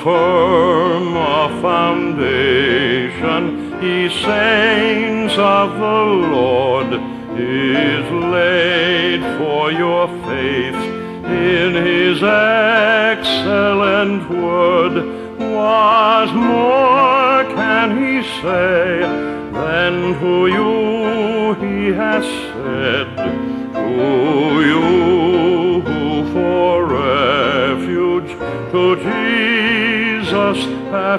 firm a foundation, ye saints of the Lord, is laid for your faith in his excellent word. What more can he say than to you he has said, to you who for refuge to Jesus have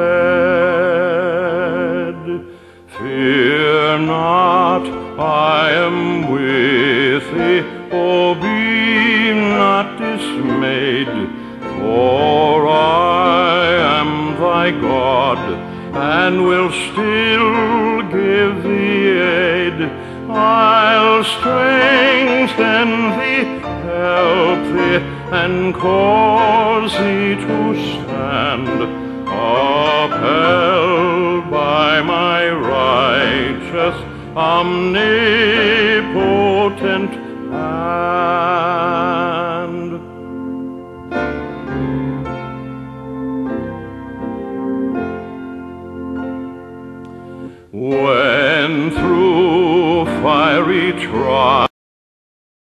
fled? Fear not, I am with thee, oh be not dismayed, for I am thy God, and will still give thee aid. I'll strengthen thee, help thee, and cause thee to stand, upheld by my righteous, omnipotent hand. When through fiery trial